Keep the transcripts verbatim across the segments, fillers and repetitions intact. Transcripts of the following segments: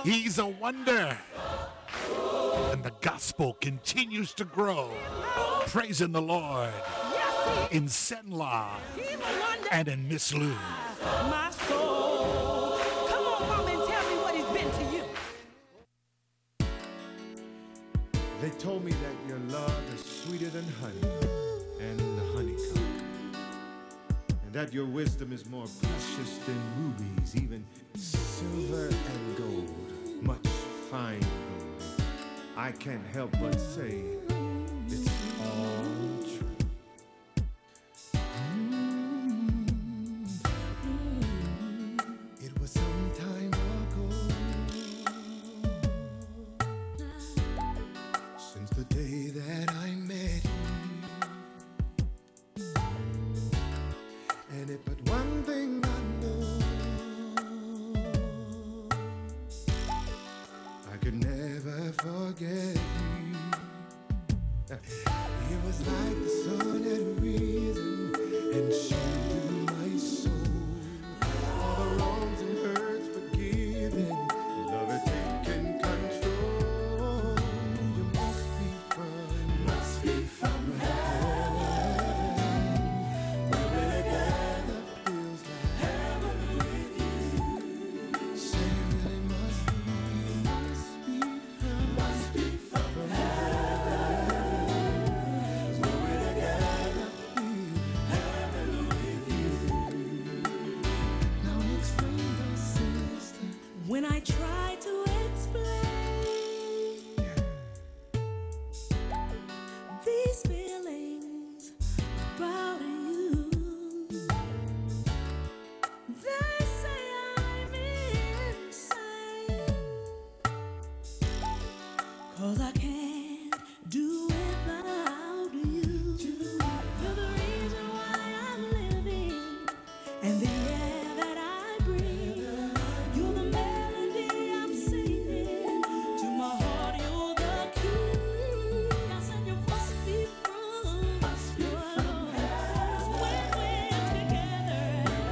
He's a wonder. And the gospel continues to grow. Praising the Lord in Senla and in Miss Lou. My soul. Come on, mama, and tell me what he's been to you. They told me that your love is sweeter than honey and the honeycomb, and that your wisdom is more precious than rubies, even silver and gold, much fine gold. I can't help but say it's all true. It was some time ago, since the day that I met you, and if but one thing I know, I could never forget you. It was like the sun had risen and shone through my soul. All the wrongs and hurts forgiven, love had taken control. You must be from, must be from heaven. When we're together feels like heaven with you. Say it really must be, must be from, must be from heaven. When we're together feel heaven with you. Now explain, my sister. When I try to explain these feelings about you, they say I'm insane. 'Cause I can't do without you. You're the reason why I'm living, and the air that I breathe. You're the melody I'm singing to my heart. You're the key. I said you must be from, must be from heaven. When we're together,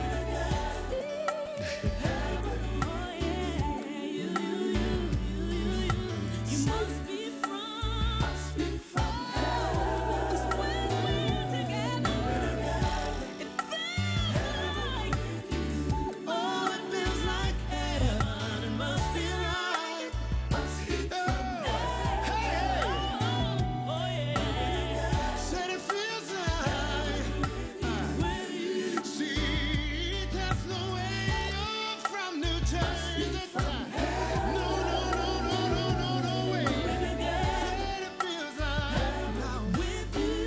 oh yeah, you, you, you, you, you, you must be from, must be from heaven. 'Cause when we're together, it feels like, oh, it feels like heaven. It must be right. Must be from heaven. Oh, oh, yeah. Said it feels like, With you. see, there's no way you're from New Jersey. No, no, no, no, no, no, no way. Said it feels like, now With you,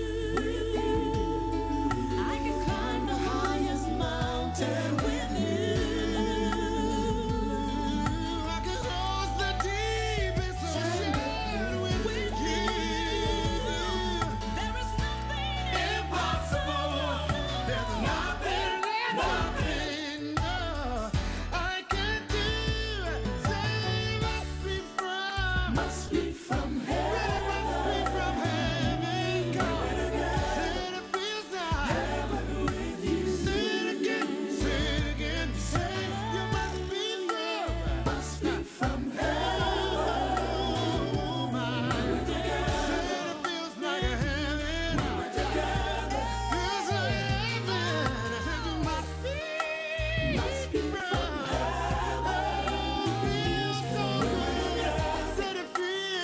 I can climb the highest mountain with you. I can cross the deepest ocean with you. There is nothing impossible. There's nothing, nothing, no, I can't do. Say must be from, Must be from really heaven. must be from heaven. God, said it feels like heaven with you. Say it again, say it again, say you must be from, Must be from heaven. oh my. Said it feels like a heaven. Feels like heaven. I said you must be, must be from heaven. Feels so good. Said it feels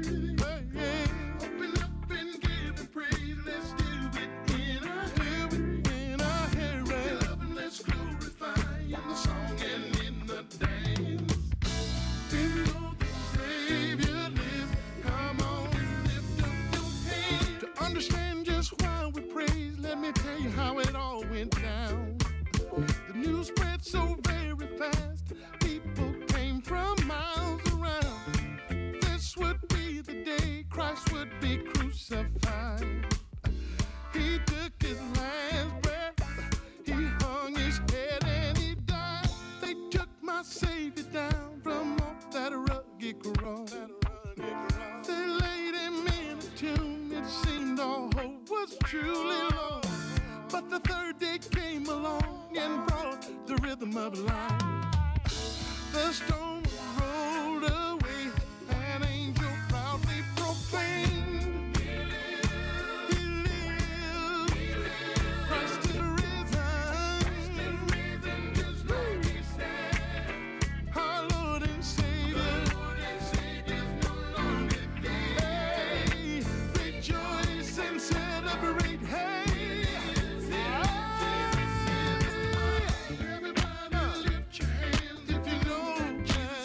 Hey, open up and give him praise. Let's do it in our hurry. In our hurry. Love and let's glorify in the song and in the dance. We know the Savior lives. Come on, lift up your hands. To understand just why we praise, let me tell you how it all went down. The news spread so very fast. People came from miles around. This would be the day Christ would be crucified. He took his last breath. He hung his head and he died. They took my Savior down from off that rugged cross. They laid him in a tomb. It seemed all hope was truly lost. But the third day came along and brought the rhythm of life. The stone rolled away, an angel proudly proclaimed, He lives, He lives, Christ is risen, just like He said. Our Lord and Savior, no longer dead. Hey, rejoice and celebrate, hey. Everybody lift your hands if you know just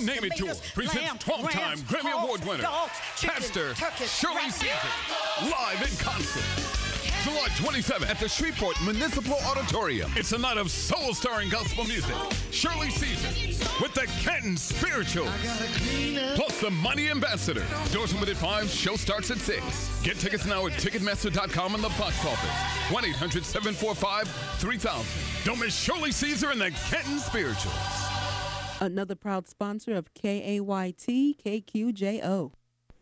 Name It Jewel presents twelve-time Grammy Award winner, Pastor Shirley Caesar, live in concert. July twenty-seventh at the Shreveport Municipal Auditorium. It's a night of soul-stirring gospel music. Shirley Caesar with the Canton Spirituals. Plus the Mighty Ambassador. Doors open at five, show starts at six. Get tickets now at Ticketmaster dot com and the box office. one eight hundred seven four five three thousand. Don't miss Shirley Caesar and the Canton Spirituals. Another proud sponsor of K A Y T K Q J O.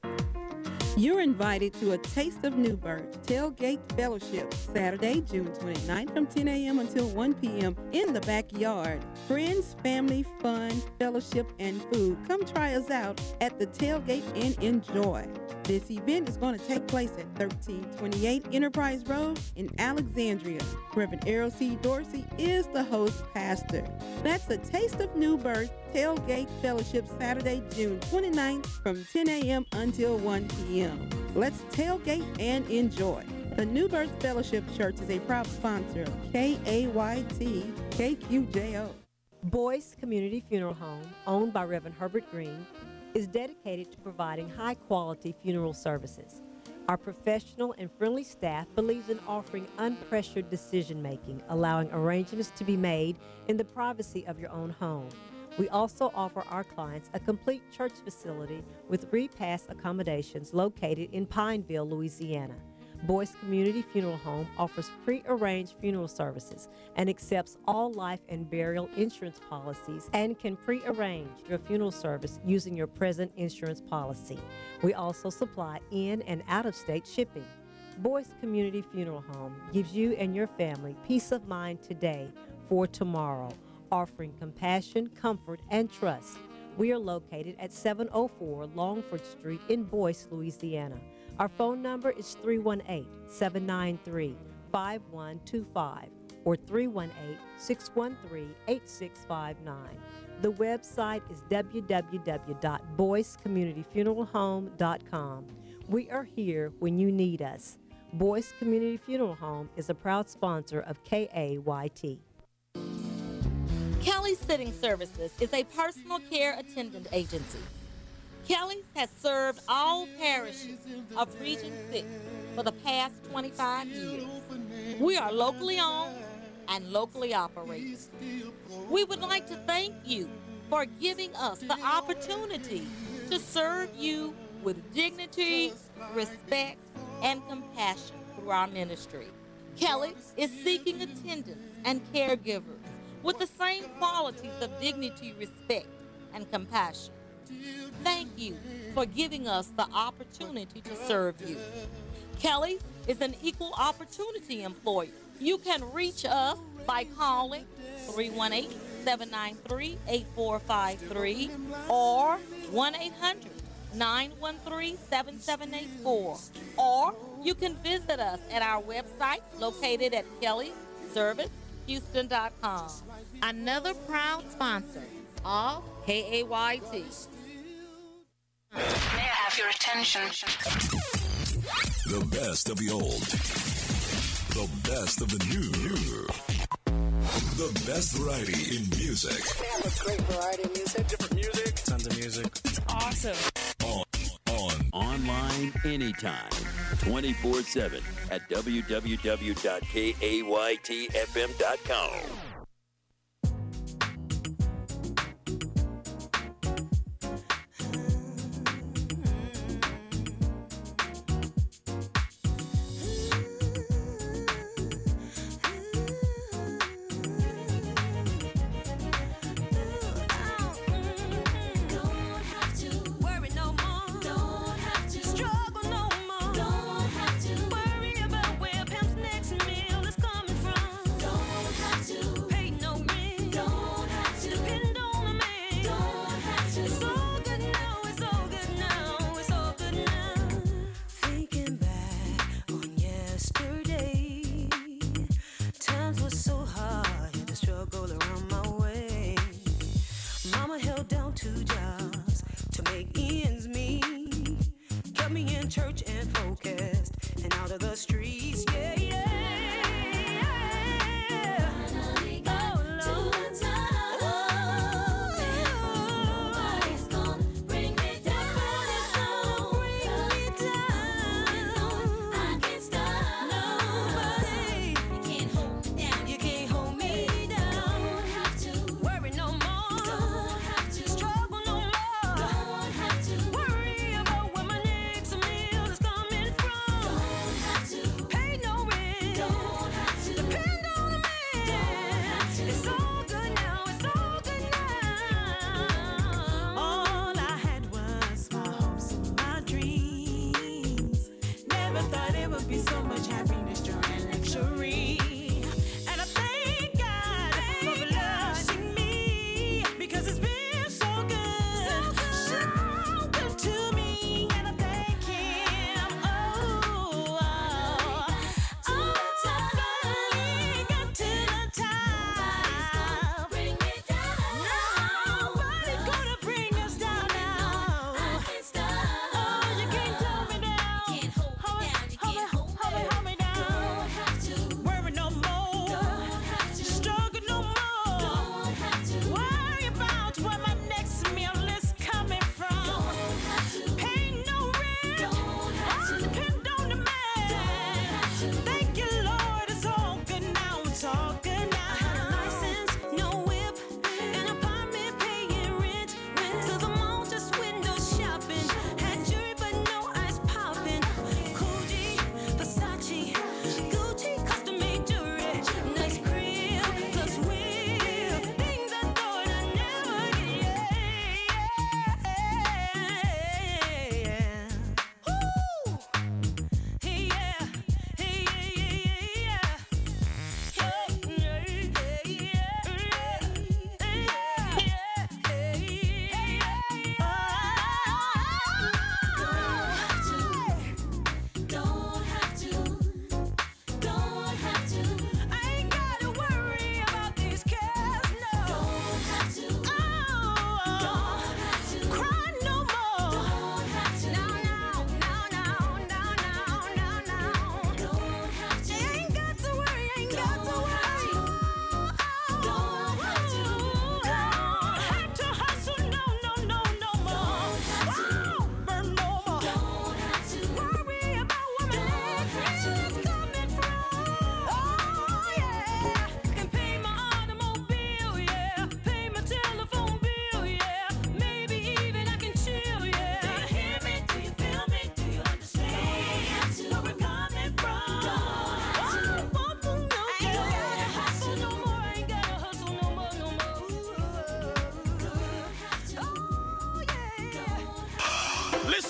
You're invited to a Taste of Newburgh Tailgate Fellowship, Saturday, June twenty-ninth from ten a.m. until one p.m. in the backyard. Friends, family, fun, fellowship, and food. Come try us out at the tailgate and enjoy. This event is going to take place at thirteen twenty-eight Enterprise Road in Alexandria. Reverend Errol C. Dorsey is the host pastor. That's a Taste of Newburgh Tailgate Fellowship, Saturday, June twenty-ninth from ten a.m. until one p.m. Let's tailgate and enjoy. The Newburgh Fellowship Church is a proud sponsor of K A Y T K Q J O. Boyce Community Funeral Home, owned by Reverend Herbert Green, is dedicated to providing high-quality funeral services. Our professional and friendly staff believes in offering unpressured decision-making, allowing arrangements to be made in the privacy of your own home. We also offer our clients a complete church facility with repass accommodations located in Pineville, Louisiana. Boyce Community Funeral Home offers pre-arranged funeral services and accepts all life and burial insurance policies and can pre-arrange your funeral service using your present insurance policy. We also supply in and out-of-state shipping. Boyce Community Funeral Home gives you and your family peace of mind today for tomorrow, offering compassion, comfort, and trust. We are located at seven oh four Longford Street in Boyce, Louisiana. Our phone number is three one eight, seven nine three, five one two five or three one eight, six one three, eight six five nine. The website is w w w dot boyce community funeral home dot com. We are here when you need us. Boyce Community Funeral Home is a proud sponsor of K A Y T. Kelly's Sitting Services is a personal care attendant agency. Kelly's has served all parishes of Region six for the past twenty-five years. We are locally owned and locally operated. We would like to thank you for giving us the opportunity to serve you with dignity, respect, and compassion through our ministry. Kelly's is seeking attendants and caregivers with the same qualities of dignity, respect, and compassion. Thank you for giving us the opportunity to serve you. Kelly is an equal opportunity employer. You can reach us by calling three one eight, seven nine three, eight four five three or one eight hundred, nine one three, seven seven eight four. Or you can visit us at our website located at kelly service houston dot com. Another proud sponsor of K A Y T. May I have your attention? The best of the old. The best of the new. The best variety in music. Yeah, that's great variety of music. Different music. Tons of music. It's awesome. On, on. Online anytime. twenty-four seven at w w w dot k a y t f m dot com.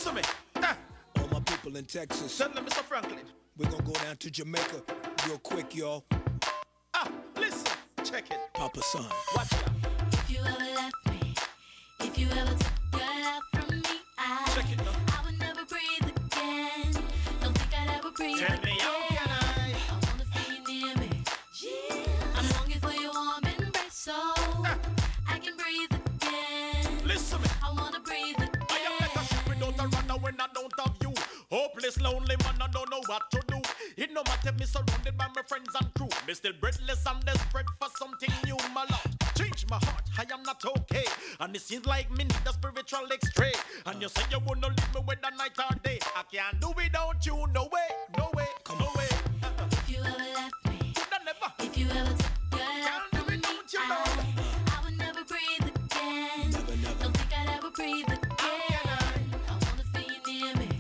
Listen me. Ah. All my people in Texas. Tell them, Mister Franklin. We're gonna go down to Jamaica real quick, y'all. Ah, listen. Check it. Papa Son. Watch out. If you ever left me, if you ever took your love from me, I, Check it now. I would never breathe again. Don't think I'd ever breathe Tell again. me how can I? I wanna feel you near me. I'm longing for your warm embrace, so Ah. I can breathe again. Listen me. I wanna breathe again. I am like a ship without a runner when I don't have you. Hopeless, lonely man, I don't know what to do. It no matter me surrounded by my friends and crew. Me still breathless and desperate for something new, my lord. Change my heart, I am not okay. And it seems like me need a spiritual x-ray. And you say you wanna leave me with the night or day. I can't do without you, no way, no way, no way. If you ever left me, Could I never? if you ever took your love Can't do from me, without you, I, Lord. I would never breathe again. Never, never. Don't think I'd ever breathe again. I wanna feel you near me.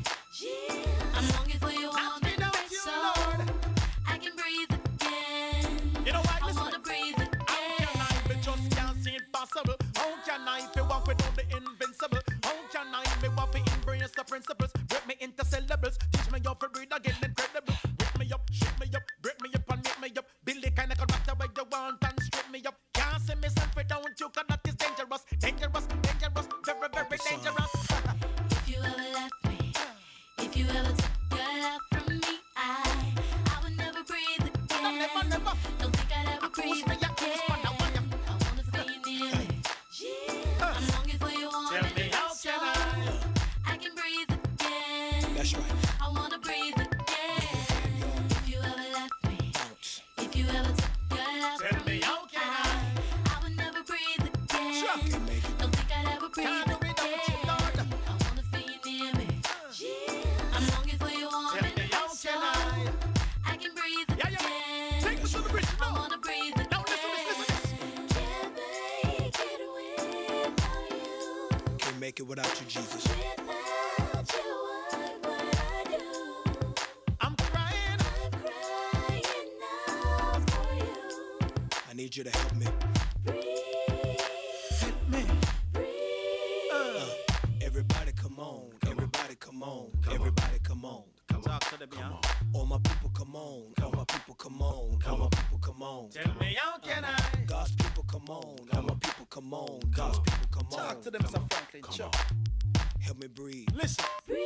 I'm longing for your warm without embrace, you, so Lord. I can breathe again. You know what? I Listen. wanna breathe How can I again. be just can't see it possible? How can I be walk without the invincible? How can I be walk to embrace the principles? Break me into syllables, teach me how to breathe again, incredible. Wake me up, shake me up, break me up and make me up. Build the kind of character where you want and strip me up. Can't see myself without you, cause that is dangerous, dangerous, dangerous, very, very dangerous. If you ever left me, if you ever took your love from me, I, I would never breathe again. Never, never. Don't think I'd ever Cruise breathe me, again. yeah, cruise me, now, why ya? I wanna feel you near me. I'm longing for your warm Tell me how embrace, can so I? I can breathe again. That's right. I wanna breathe again. If you ever left me, Bounce. if you ever took your love Tell from me me, how can I, I would never breathe Sure. again. Can't make it. Don't think I'd ever breathe Can't do without you, Lord. again. I wanna feel you near me. I'm longing for your warm Tell me how embrace, so can I? I can breathe Yeah, yeah. again. Take me to the bridge I now. wanna breathe again. Now listen, listen, listen. Can't make it without you. Can't make it without you, Jesus. Without you, what would I do? I'm crying. I'm crying out for you. I need you to help me. Breathe, Me. breathe. Uh, everybody come on. Everybody come on. Everybody come on. Talk to them, yeah. All my people come on. All my people come on. All my people come on. Tell me how can I? God's people come on. All my people come on. God's people come on. Talk to them, Mister Franklin. Sure. Help me breathe. Listen. Breathe.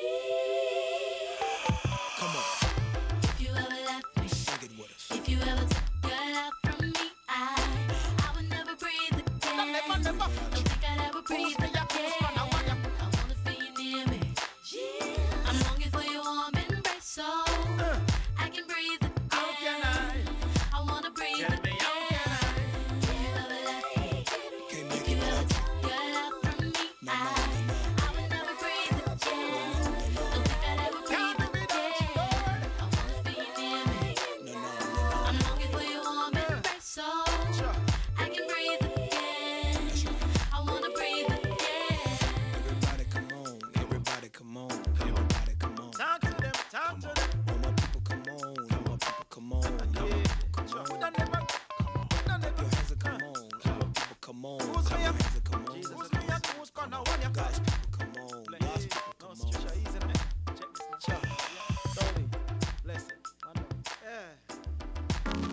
Come on. If you ever left me, Sing it with us. if you ever took your love from me, I, I would never breathe again. Never, never. Don't think I'd ever breathe Cruise me, yeah, cruise me, now, why ya? again. I wanna feel you near me. I'm longing for your warm embrace, so Uh. I can breathe again. How can I? I wanna breathe Tell me again. how can I? If you ever left me, Can't if make you it ever without took you. your love from me, No, no, I, no, no. I would never breathe again. Don't think I'd ever Can't breathe do without you, again. Lord. I wanna feel you near me. No, no, no, I'm longing for your warm embrace, so Sure. I can breathe again. I wanna breathe again. no. Everybody come on. Everybody come on. Everybody come on. Talk to them, talk to them. All my people come on. All my people come on. All my people come Sure. Could I on. never? Could I Your never? hands are come on. All my people come on. Who's All me your up? hands are come on. Jesus, me a cruise corner, why ya? God's people come on. God's people No come stretcher, on. easy man. Check this. Sure. Slowly. Listen. One more. Yeah.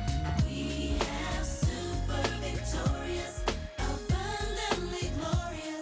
We have super victorious, abundantly glorious.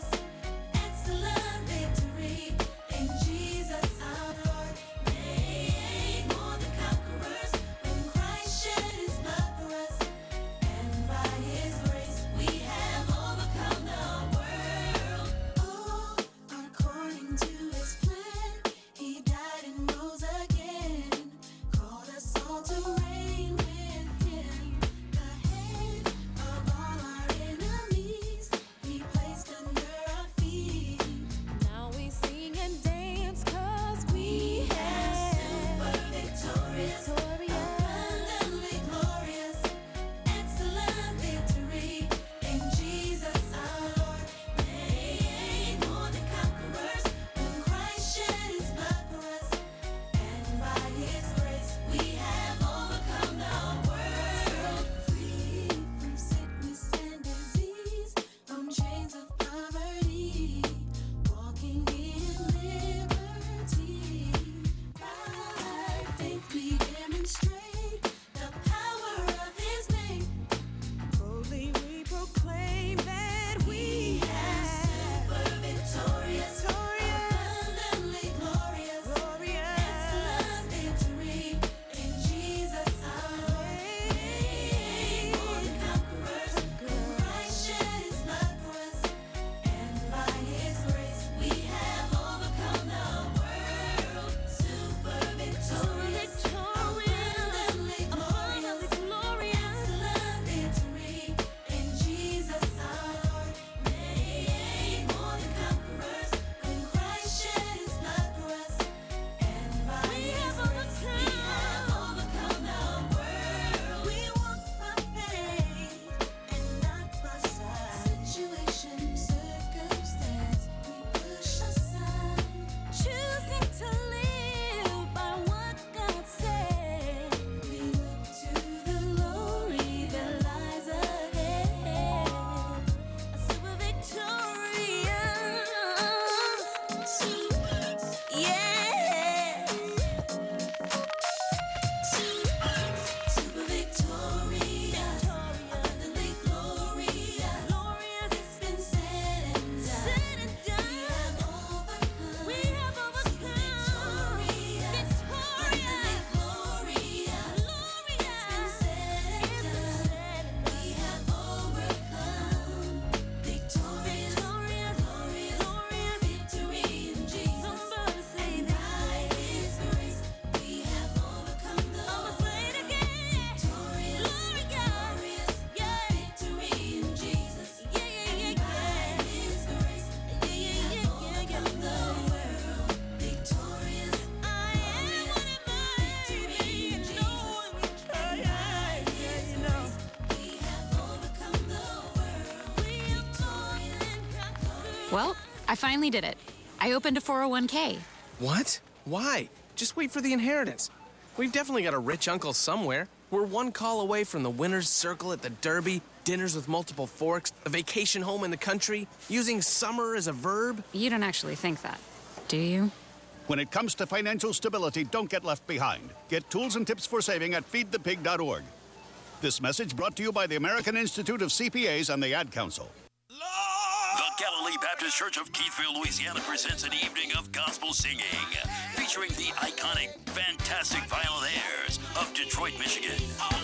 Well, I finally did it. I opened a four oh one k. What? Why? Just wait for the inheritance. We've definitely got a rich uncle somewhere. We're one call away from the winner's circle at the Derby, dinners with multiple forks, a vacation home in the country, using summer as a verb. You don't actually think that, do you? When it comes to financial stability, don't get left behind. Get tools and tips for saving at feed the pig dot org. This message brought to you by the American Institute of C P As and the Ad Council. The Galilee Baptist Church of Keithville, Louisiana presents an evening of gospel singing featuring the iconic, fantastic violinaires of Detroit, Michigan.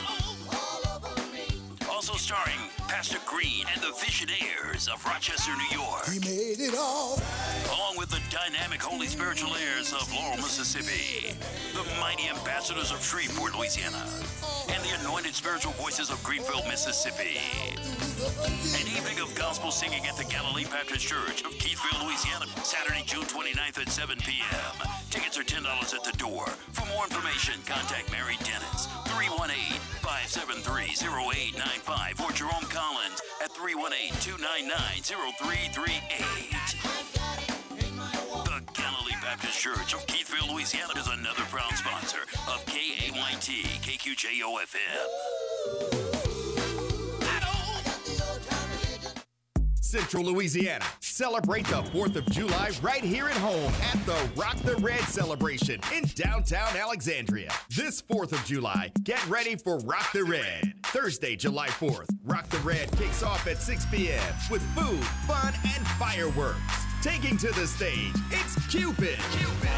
Also starring Pastor Green and the Visionaires of Rochester, New York. He made it all. Along with the dynamic Holy Spiritual Airs of Laurel, Mississippi. The mighty ambassadors of Shreveport, Louisiana. And the anointed spiritual voices of Greenville, Mississippi. An evening of gospel singing at the Galilee Baptist Church of Keithville, Louisiana. Saturday, June twenty-ninth at seven p.m. Tickets are ten dollars at the door. For more information, contact Mary Dennis, three one eight, five seven three, zero eight nine five, or Jerome Collins at three one eight, two nine nine, zero three three eight. The Galilee Baptist Church of Keithville, Louisiana is another proud sponsor of K A Y T, K Q J O F M. Central Louisiana, celebrate the fourth of July right here at home at the Rock the Red celebration in downtown Alexandria. This fourth of July, get ready for Rock the Red. Thursday, July fourth, Rock the Red kicks off at six p.m. with food, fun, and fireworks. Taking to the stage, it's Cupid. Cupid.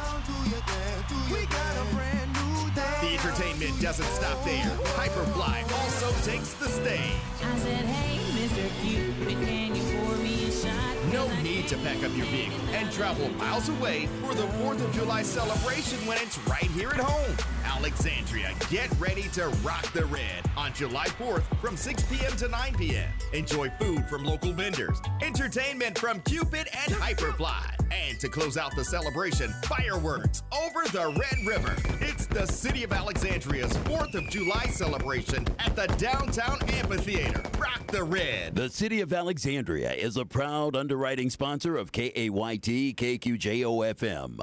The entertainment doesn't stop there. Hyperfly also takes the stage. I said, hey, Mister Cupid, can you pour me a shot? No need to pack up your vehicle and travel miles away for the fourth of July celebration when it's right here at home. Alexandria, get ready to rock the red on July fourth from six p.m. to nine p.m. Enjoy food from local vendors, entertainment from Cupid and Hyperfly. And to close out the celebration, fireworks over the Red River. It's the City of Alexandria's fourth of July celebration at the Downtown Amphitheater. Rock the Red. The City of Alexandria is a proud underwriting sponsor of K A Y T K Q J O F M.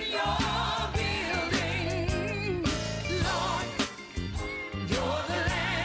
You're the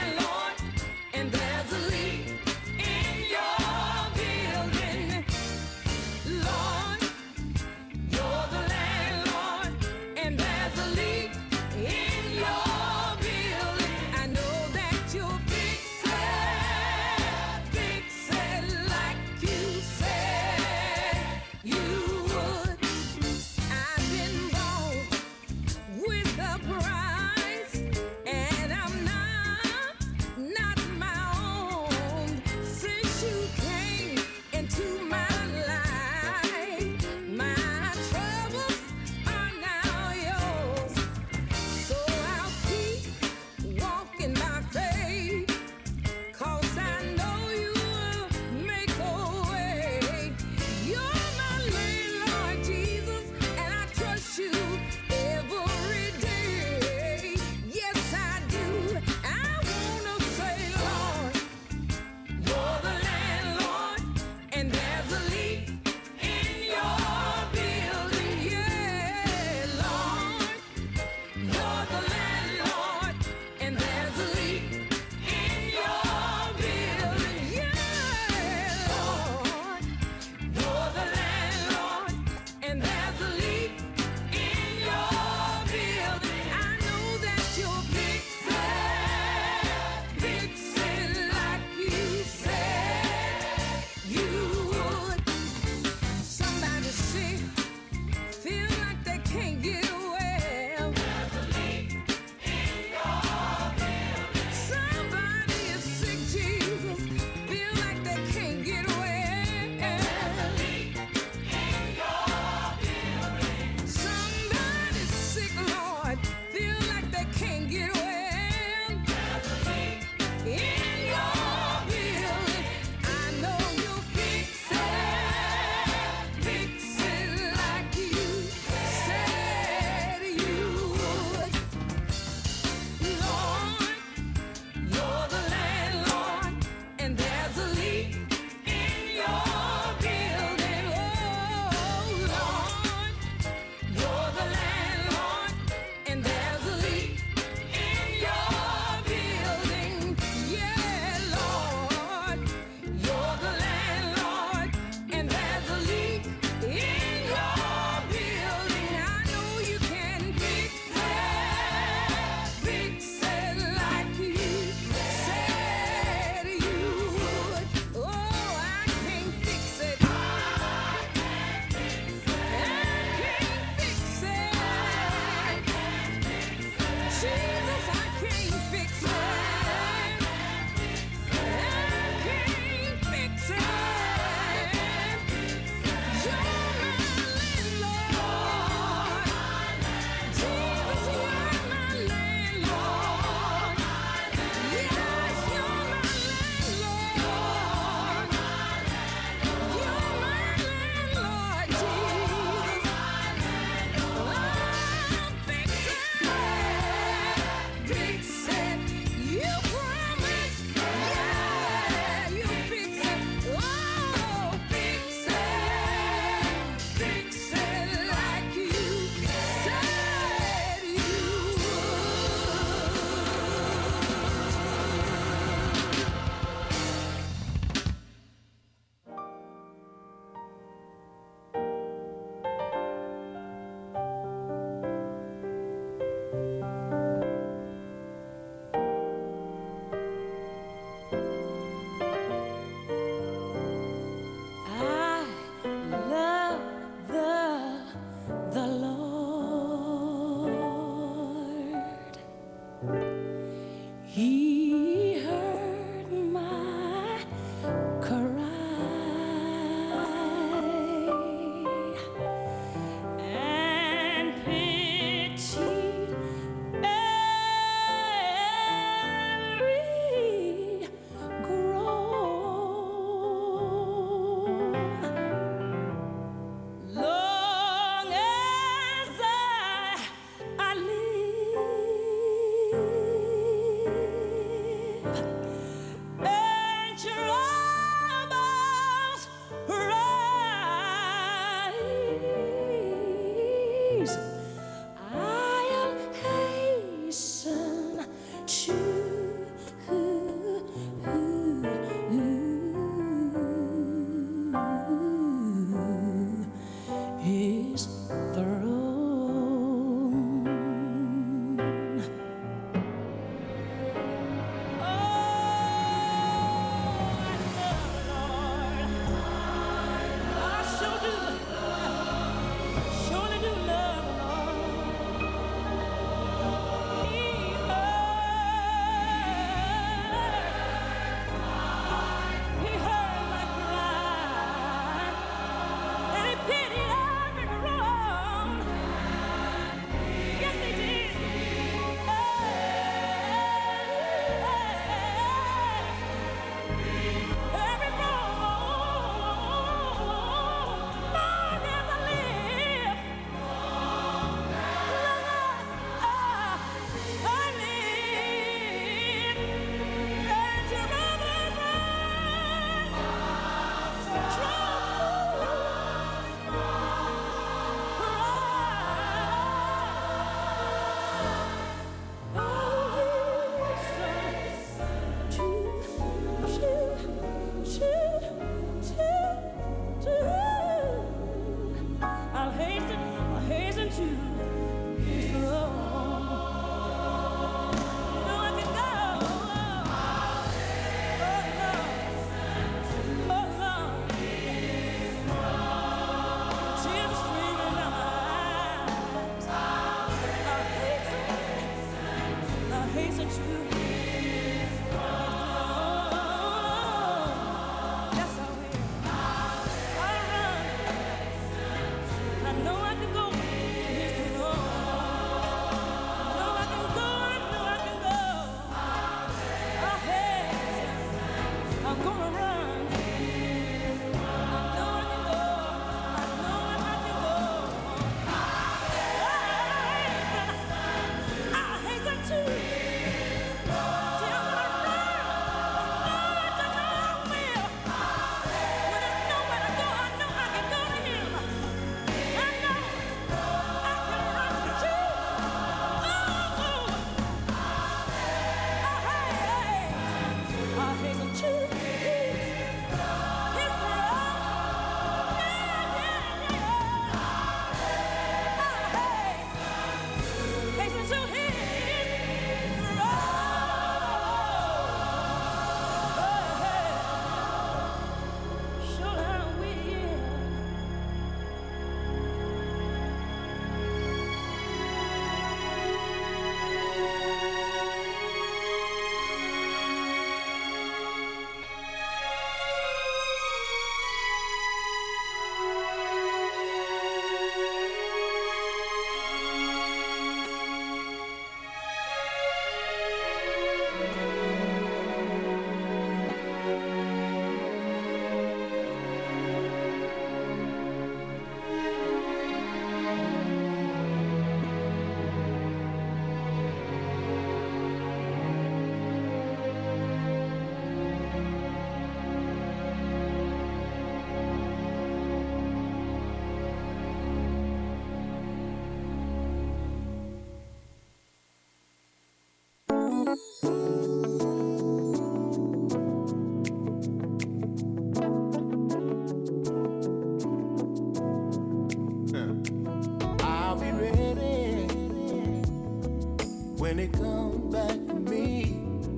when it comes back for me.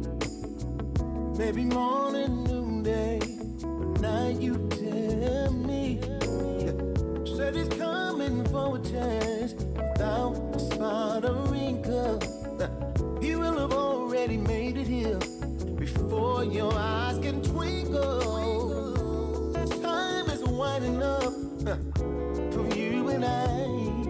Maybe morning, noonday, but now you tell me. Said he's coming for a chance without a spot or wrinkle. He will have already made it here before your eyes can twinkle. Time is winding up for you and I.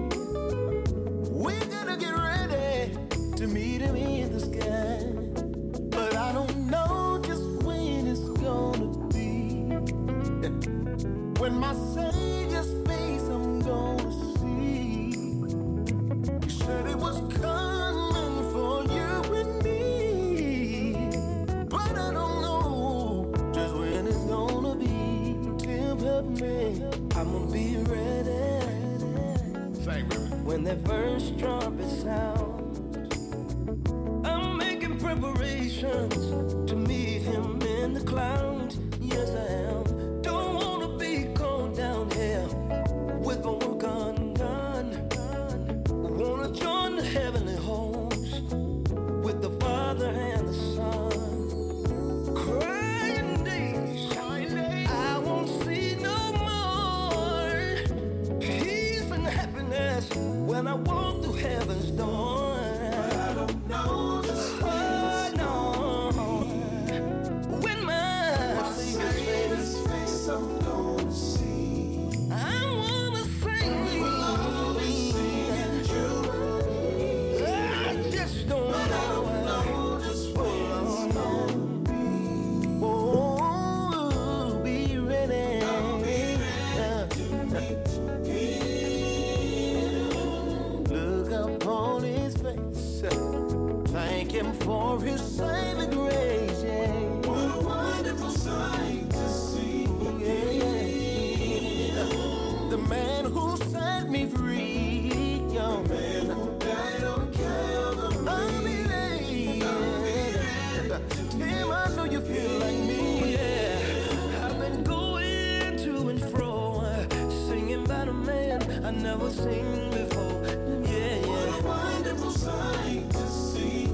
We're gonna get ready to meet him in the sky, but I don't know just when it's gonna be. When my Savior's face I'm gonna when that first trumpet sounds. I'm making preparations to meet him in the clouds. Yes, I am. Don't wanna be cold down here with my work undone. Wanna join the heavenly host with the Father and the Son. Crying days, I won't see no more peace and happiness when I walk through heaven's door. But I don't know the space. Oh, no. When my Savior's face I'm gonna see, I wanna sing. We'll always sing and jubilee. I just don't but know. I don't know just what it's gonna be. Oh, be ready. I'll be ready to meet him. Look upon his face. Thank him for his saving grace. Yeah. What a wonderful sight to see. Yeah. The man who set me free. Young man who died on Calvary. I'll be ready. Tim, I know you feel like me. Yeah. I've been going to and fro, singing about a man I never seen before. Yeah, yeah. What a wonderful sight to see.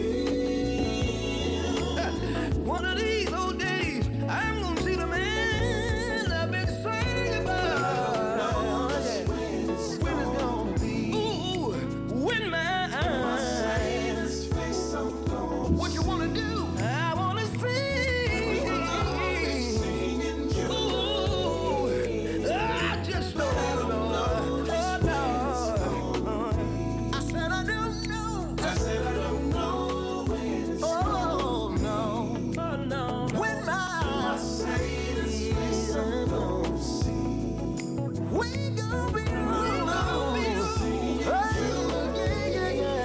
One of these old days, I'm gonna see the man I've been singing about. Yeah. When it's gonna be. Ooh, when my eyes. What you wanna do? I wanna sing. Ooh, I just don't know. Oh, no. I said I don't know. I said I don't know when it's oh, no. Oh, no. When my Savior's face I'm gonna see. We gonna be alone. Oh, yeah, yeah, yeah,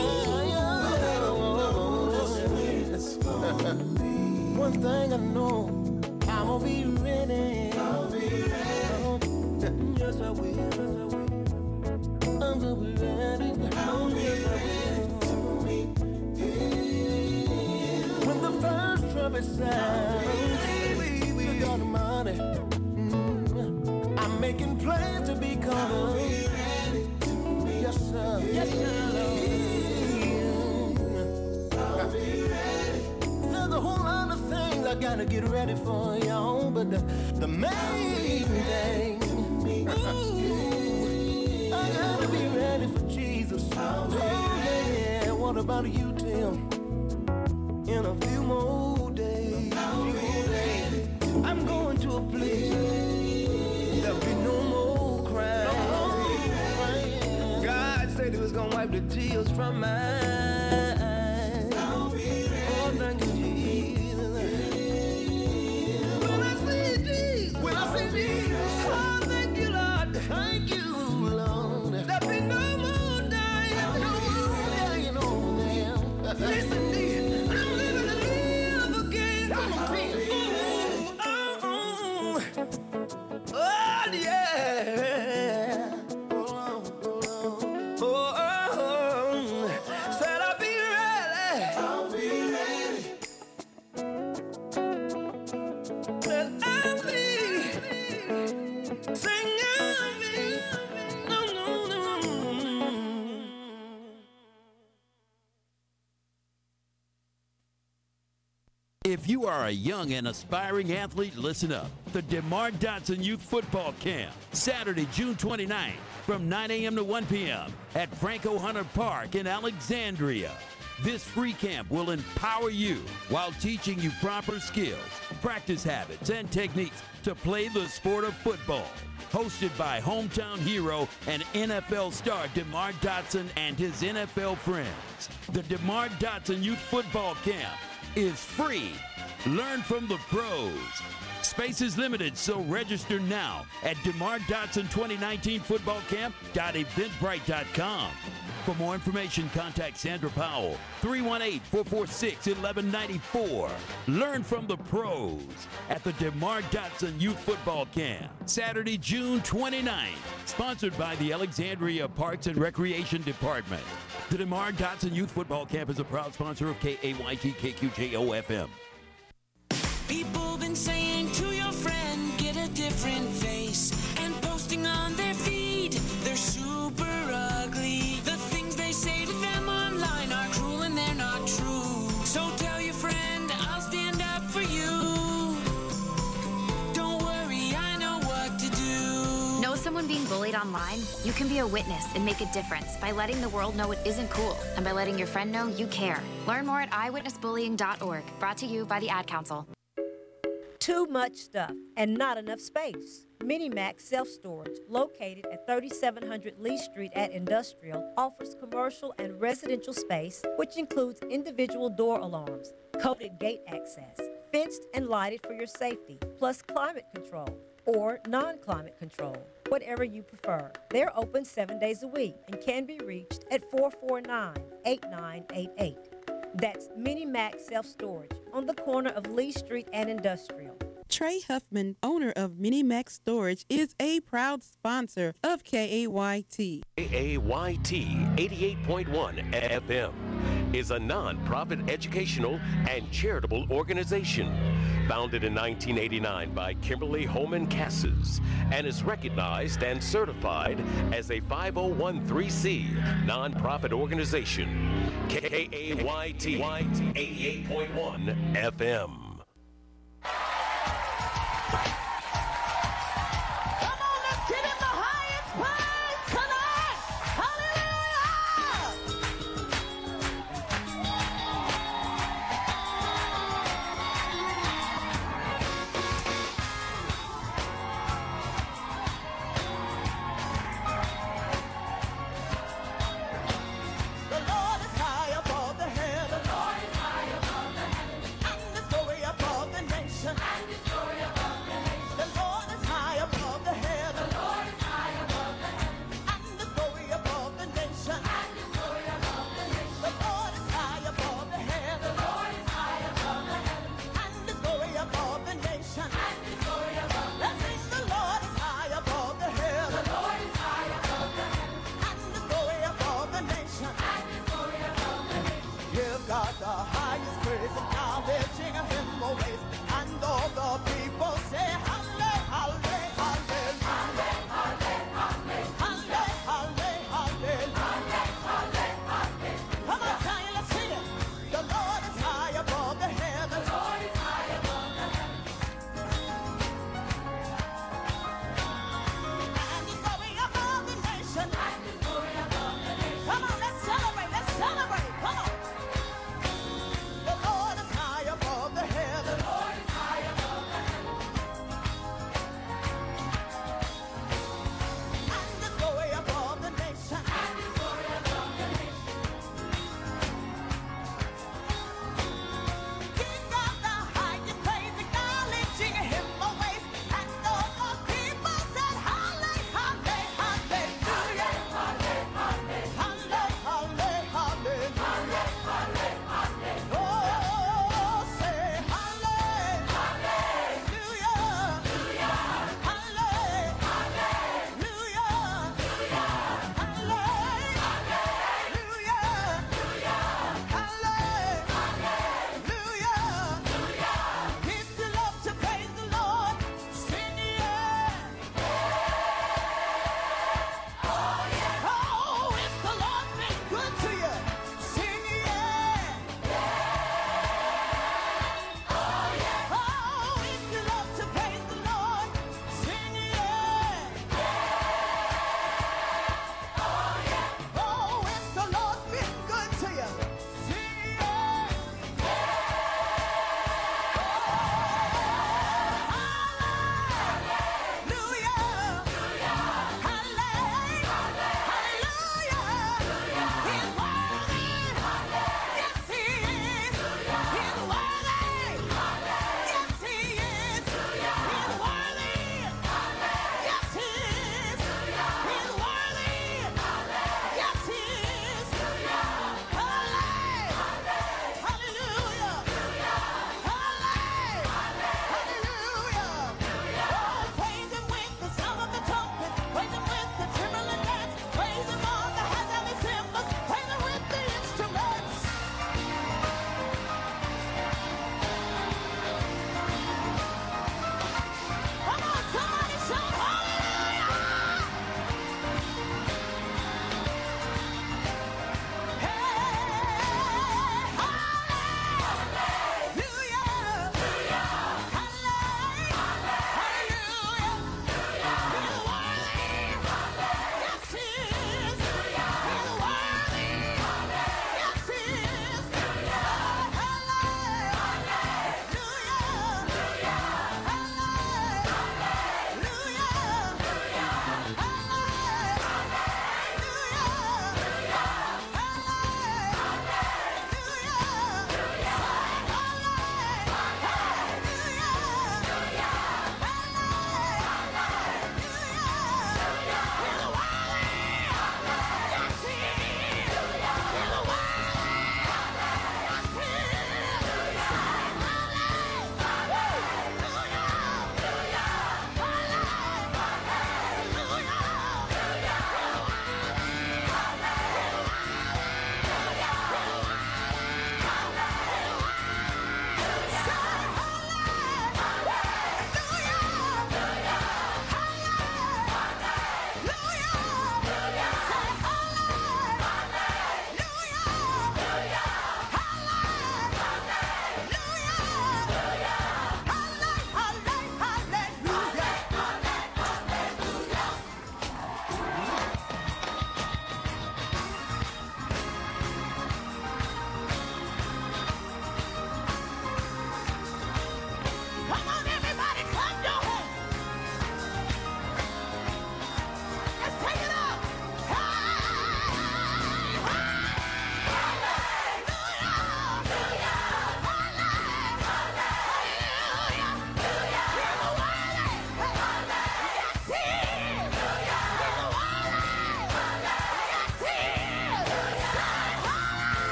yeah. One thing I know, I'ma be ready. I'll be ready. Yes, I will. Yes, I will. I'm gonna be ready. I'll be ready to meet him. When the first trumpet sounds, good God Almighty, mm, I'm making plans to be called. Yes, sir. Yes, sir. I'll be ready. There's a whole lot of things I gotta get ready for, y'all, but the, the main thing, ooh, I gotta be ready for Jesus. Oh, yeah. What about you, Tim? In a few more days, I'm going to a place there'll be no more crying. God said he was gonna wipe the tears from my eyes. Oh, thank you, Jesus. When I see Jesus, when I see Jesus, oh, thank you, Lord. Thank you, Lord. There'll be no more dying, no more dying, no more. Listen, dear, I'm living to live again. Come on, Tim. Oh, oh, oh, oh, yeah. Oh, oh, oh, oh. Said I'll be ready. I'll be ready. Said I'll be singing. No, no, no. If you are a young and aspiring athlete, listen up. The DeMar Dotson Youth Football Camp, Saturday, June twenty-ninth, from nine a.m. to one p.m. at Franco Hunter Park in Alexandria. This free camp will empower you while teaching you proper skills, practice habits, and techniques to play the sport of football. Hosted by hometown hero and N F L star DeMar Dotson and his N F L friends. The DeMar Dotson Youth Football Camp is free Learn from the pros. Space is limited, so register now at DeMar Dotson twenty nineteen football camp dot eventbrite dot com. For more information, contact Sandra Powell, three one eight, four four six, one one nine four. Learn from the pros at the DeMar Dotson Youth Football Camp, Saturday, June twenty-ninth, sponsored by the Alexandria Parks and Recreation Department. The DeMar Dotson Youth Football Camp is a proud sponsor of K A Y T K Q J O F M. People been saying to your friend, get a different face, and posting on their feed, they're super ugly. The things they say to them online are cruel and they're not true. So tell your friend, I'll stand up for you. Don't worry, I know what to do. Know someone being bullied online? You can be a witness and make a difference by letting the world know it isn't cool and by letting your friend know you care. Learn more at i witness bullying dot org. Brought to you by the Ad Council. Too much stuff and not enough space. Minimax Self-Storage, located at thirty-seven hundred Lee Street at Industrial, offers commercial and residential space, which includes individual door alarms, coded gate access, fenced and lighted for your safety, plus climate control or non-climate control, whatever you prefer. They're open seven days a week and can be reached at four four nine, eight nine eight eight. That's Minimax Self-Storage on the corner of Lee Street and Industrial. Trey Huffman, owner of Minimax Storage, is a proud sponsor of K A Y T. K A Y T eighty-eight point one F M is a non-profit educational and charitable organization founded in nineteen eighty-nine by Kimberly Holman Cassis and is recognized and certified as a five oh one c non-profit organization. K A Y T eighty-eight point one F M. The Lord is high above the heavens. The Lord is high above the heavens. And the story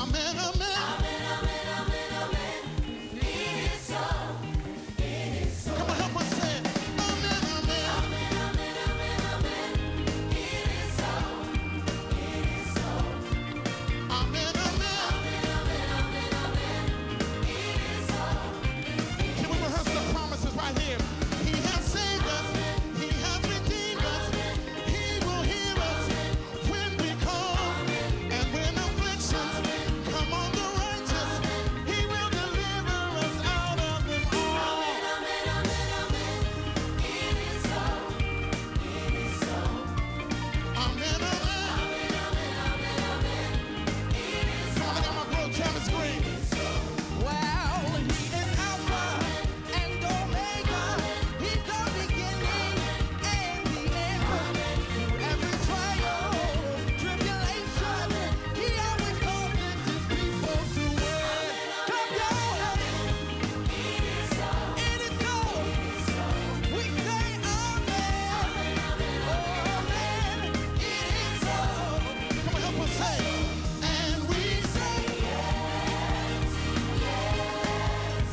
Amen, amen. Amen, amen, amen, amen. It is so. It is so. Come on, help us say it. Amen, amen. Amen, amen, amen, amen. It is so. It is so. Amen, amen. Amen, amen, amen, amen. It is so. Can we rehearse the promises right here? He has saved us. He has redeemed us. He will hear us when we call. And when afflictions come on the righteous, He will deliver us out of them all. Amen, amen, amen, amen. It is so. It is so. Amen, amen. Amen, amen, amen, amen. It is so. Come on, I got my bro Travis Green. Well, He is Alpha and Omega. He's the beginning and the end. Through every trial, tribulation, He always causes His people to win. Come down. It is so. It is so. We say amen. Amen. It is so. Come on, help us say. And we say yes, yes,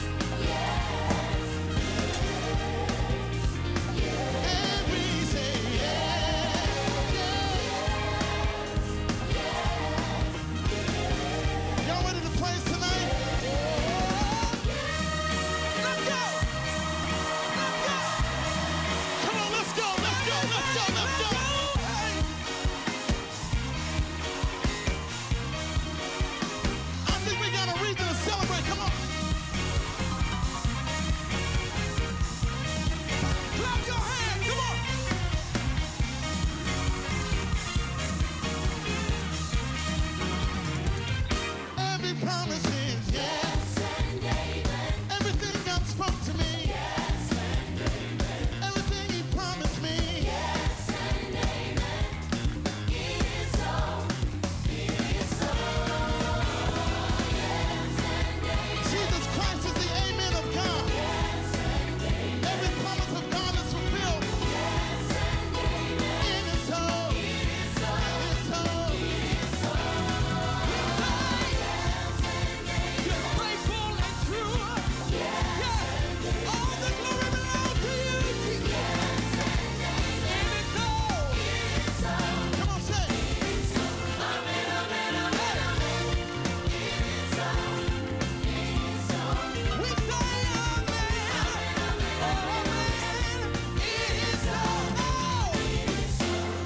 yes, and we say yes, yes. Y'all ready to praise tonight? Let's go! Let's go! Come on, let's go, let's go, let's go, let's go! I think we got a reason to celebrate, come on! Clap your hands, come on! Every promise is yes and amen. Everything God spoke to me. Yes and amen. Everything He promised me. Yes and amen. It is so. It is so. Yes and amen. Jesus Christ is the amen of God. Yes and amen. Every promise of God is fulfilled. Yes and amen. It is so. It is so. It is so. It is so. You're faithful and true. Yes. All the glory belongs to you. Yes. It is so. It is so. Come on, say. It is so. Amen, amen, amen, amen. It is so. It is so. We say amen. Amen, amen. It is so. Oh. It is so.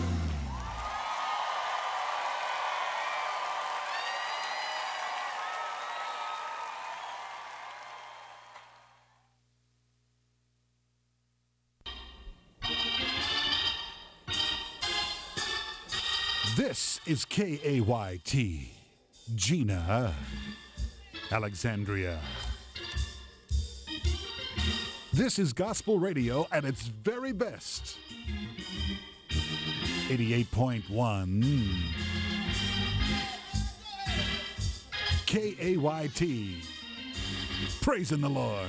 This is K A Y T, Gina, Alexandria. This is gospel radio at its very best. eighty-eight point one K A Y T, praising the Lord.